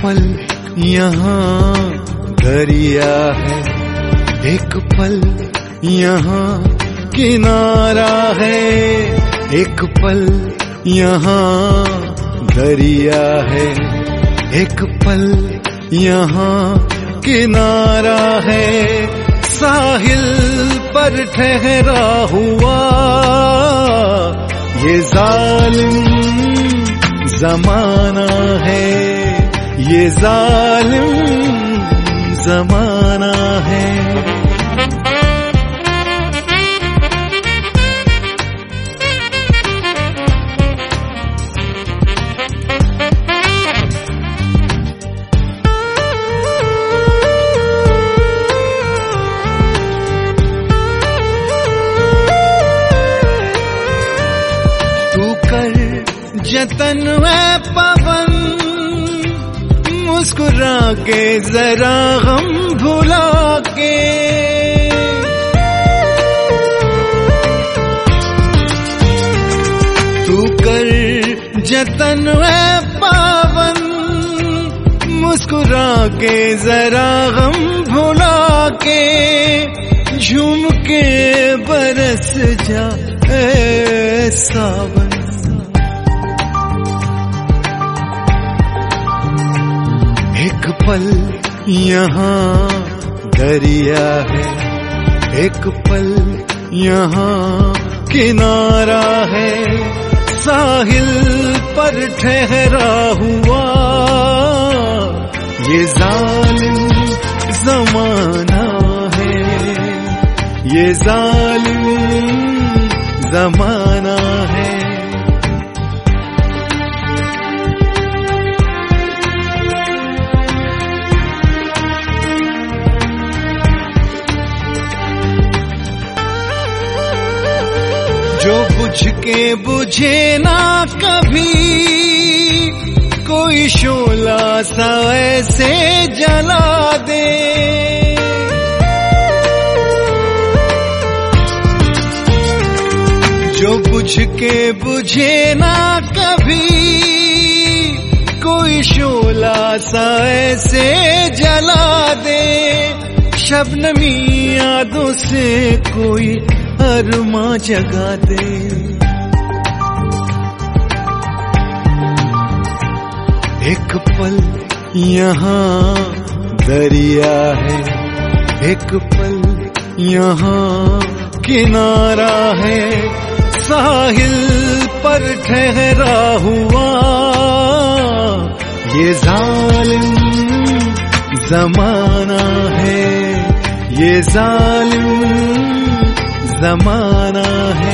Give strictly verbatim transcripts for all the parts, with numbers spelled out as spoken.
पल यहाँ दरिया है, एक पल यहाँ किनारा है, एक पल यहाँ दरिया है, एक पल यहाँ किनारा है। साहिल पर ठहरा हुआ ये जालिम जमाना है, ये जालिम जमाना है। जतन है पवन मुस्कुरा के जरा गम भुला के, तू कर जतन है पवन मुस्कुरा के जरा गम भुला के, झूम के बरस जा ए सावन। एक पल यहाँ दरिया है, एक पल यहाँ किनारा है, साहिल पर ठहरा हुआ ये जालिम जमाना है, ये जालिम जमाना है। जो बुझ के बुझे ना कभी, कोई शोला सा ऐसे जला दे, जो बुझ के बुझे ना कभी, कोई शोला सा ऐसे जला दे, शबनमी यादों से कोई अरमा जगा दे। एक पल यहाँ दरिया है, एक पल यहाँ किनारा है, साहिल पर ठहरा हुआ ये जालिम जमाना है, ये जालिम जमाना है।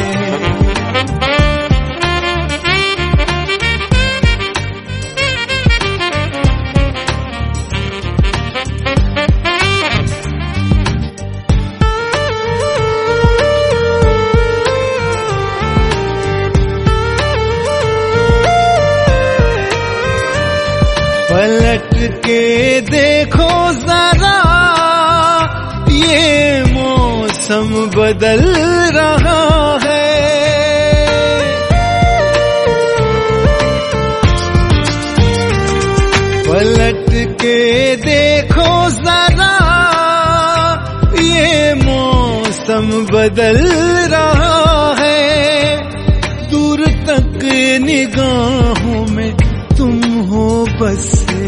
पलट के देखो जरा ये मौसम बदल रहा है, पलट के देखो जरा ये मौसम बदल रहा है, दूर तक निगाहों में तुम हो बसे,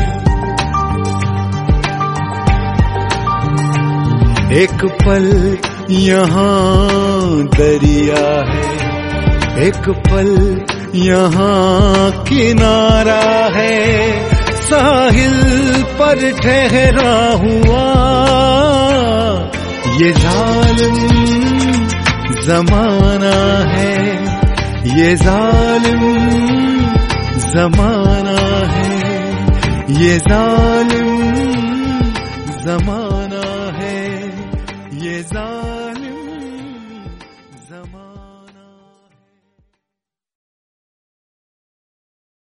एक पल यहाँ दरिया है, एक पल यहाँ किनारा है, साहिल पर ठहरा हुआ ये जालिम जमाना है, ये जालिम जमाना है, ये जालिम जमाना है, ये जालिम जमाना।